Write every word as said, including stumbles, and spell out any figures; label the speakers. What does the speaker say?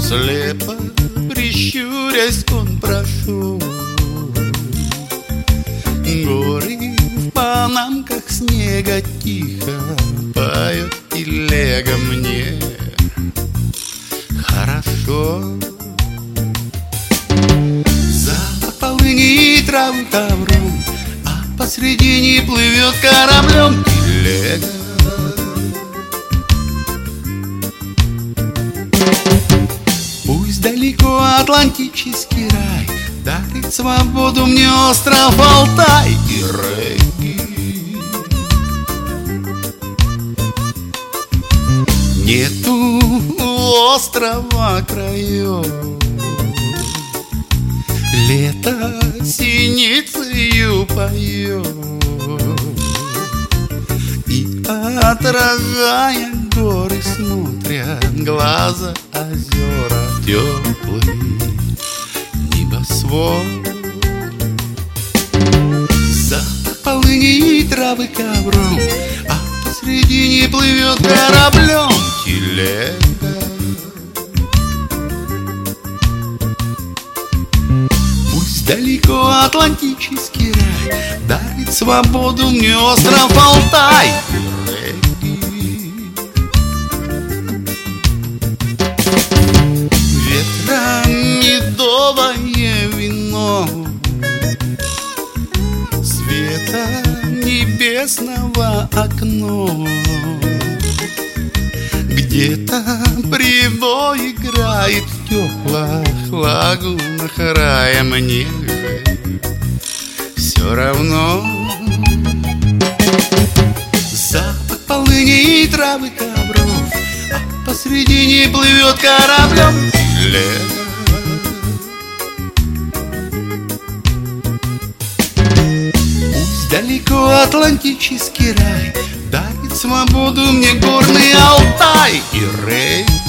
Speaker 1: Слепо прищурясь, он прошел горы в панамках снега. Тихо поет телега, мне хорошо. Запах полыни и травы ковром, а посредине плывет кораблем телега. Пусть далеко Атлантический рай дарит свободу мне остров Алтай и регги. Нету острова краев, лето синицею поет, и отражая горы смотрят глаза озера теплый небосвод. Запах полыни и травы ковром, а посредине плывет кораблем телега. Пусть далеко Атлантический рай дарит свободу мне остров Алтай. Медовое вино света небесного окно, где-то прибой играет в теплых лагунах рая. Мне же все равно. Запах полыни и травы ковров, а посредине плывет кораблем телега. Далеко Атлантический рай дарит свободу мне горный Алтай и регги.